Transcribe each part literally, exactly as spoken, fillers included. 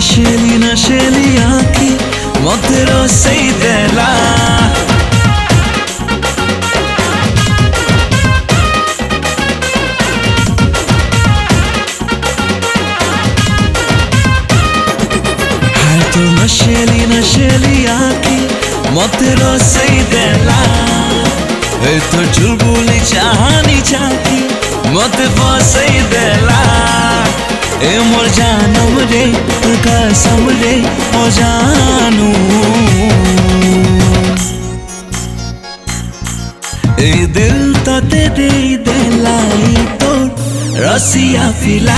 नशेली नशेली आँखी मते रोसेई देला हाय तो नशेली नशेली आँखी मते रोसेई देला ए तो चुलबुली चाहनी चाहती मते फसेई देला ए मोर जानम रे तोर कसम रे ओ जानू ए दिल तो ते दे देलाई तोर रसिया फिला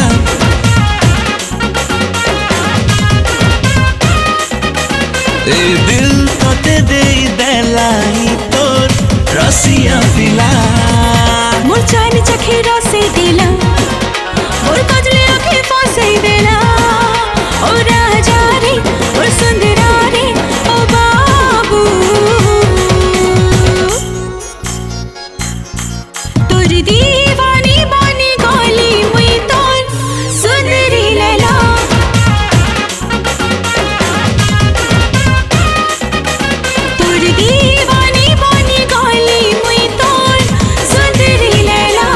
ए दिल तो ते दे देलाई तोर रसिया फिला मोर जान चखे रसे दिला मोर कजले आँखें फसेई देला ओ राजा रे ओ सुंदरा रे ओ बाबू तोर दीवानी बानी गली मुई तोर सुंदरी लैला तोर दीवानी बानी गली मुई तोर सुंदरी लैला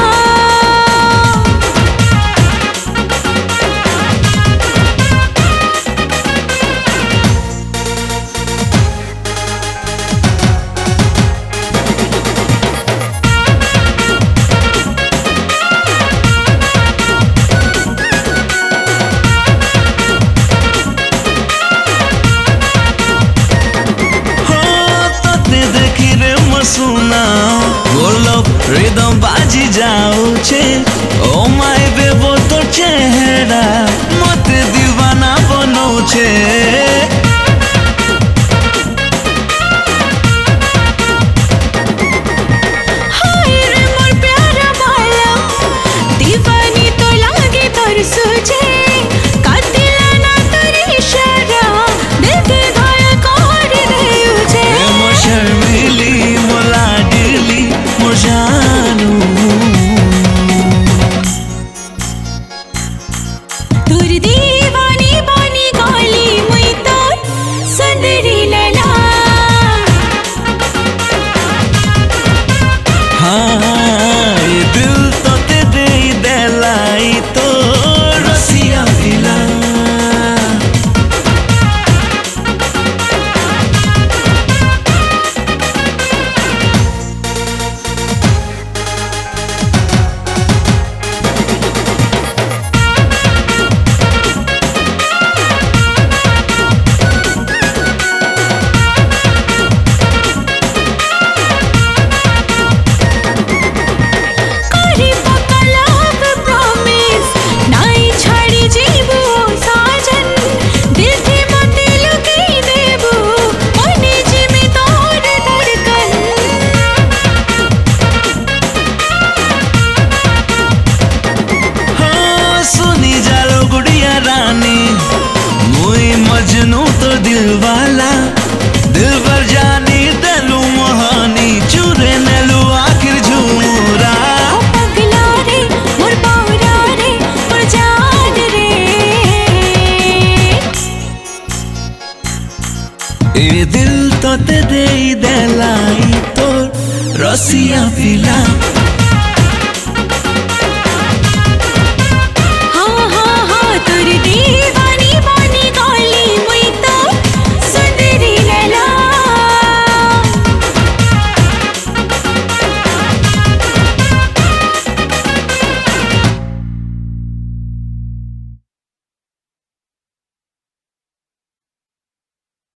सुना बोलो रिदम बाजी जाओ छे ओ माय बेबो तो चेहरा मते दीवाना बनो छे हाय रे मोर प्यारा बाला दीवानी तो लागे तोर सोचे कातिला ना तोर इशारा दिल के घायल कर देउ छे मोर शर्मिली जानू तोर दीवानी बानी गली मुई तोर सुंदरी लैला हाँ ये दिल तो ते दे देलाई तोर रसिया फिला मजनू तो दिल वाला दिल भर जानी दलू मोहानी चूरे नलू आखिर झूरा पगला रे मोर बावरा रे मोर जान रे ए दिल तो ते दे देलाई तोर रसिया फिला।